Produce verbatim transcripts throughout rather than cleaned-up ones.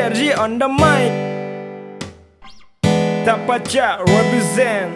Sergi on the mic. Tapaca represent.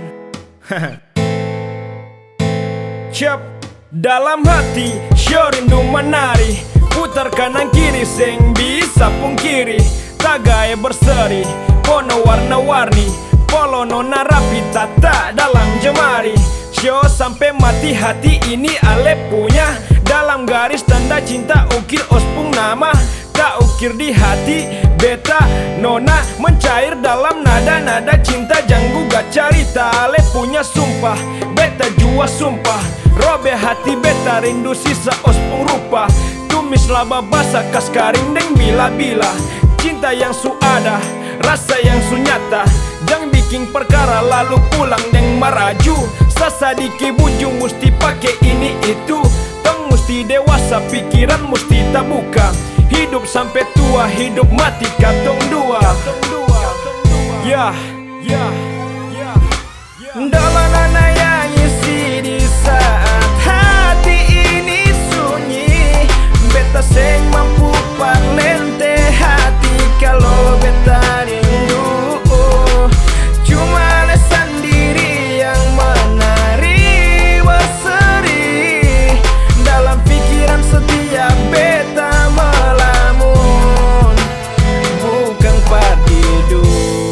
Cep dalam hati, show rindu menari. Putar kanan kiri, seng bisa pungkiri. Tagai berseri, pono warna-warni. Polo nona rapi tata dalam jemari. Show sampai mati hati ini Ale punya. Dalam garis tanda cinta ukir ospung nama. Tak ukir di hati beta nona mencair dalam nada-nada cinta. Janggu gak carita Ale punya sumpah. Beta jua sumpah. Robe hati beta rindu sisa ospung rupa. Tumis laba basa kas karing deng bila-bila. Cinta yang su ada, rasa yang su nyata. Jang bikin perkara lalu pulang deng maraju. Sasa diki bujung musti pake ini itu. Tong musti dewasa, pikiran musti tabuka. Hidup sampai tua, hidup mati katong dua. Ya, ya, ya, ya. Dalam nana yang isi di saat hati ini sunyi. Beta seng mampu parlente hati kalau beta rindu. Cuma ale sendiri yang menari berseri. Dalam pikiran setiap beta melamun, bukan partidu.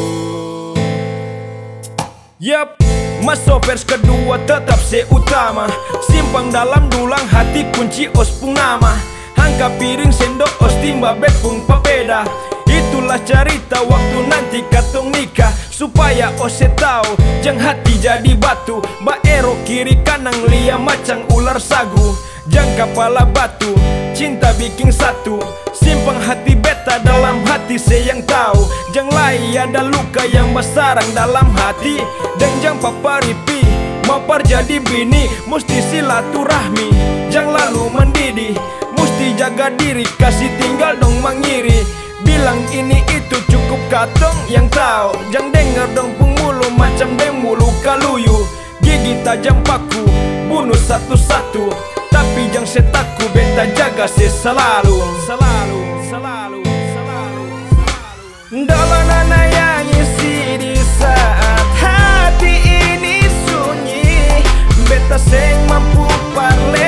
Yup, masuk vers kedua tetap seutama. Simpang dalam dulang hati kunci ospung nama. Angka piring sendok os timba bepung papeda. Itulah cerita waktu nanti katong nikah. Supaya ose tahu jang hati jadi batu. Baero kiri kanan lia macang ular sagu. Jang kepala batu, cinta bikin satu. Simpang hati beta dalam hati sayang tahu. Jang lai ada luka yang bersarang dalam hati. Dan jang paparipi mapar jadi bini. Musti silaturahmi, jang lalu mendidih. Musti jaga diri, kasih tinggal dong mangiri. Bilang ini itu cukup katong yang tahu. Jang denger dong pungmulu macam deng mulu kaluyu. Gigi tajam paku, bunuh satu-satu. Tapi jang setaku beta jaga se selalu. Selalu, selalu, selalu, selalu. Dalam nana yang isi di saat hati ini sunyi. Beta seng mampu parle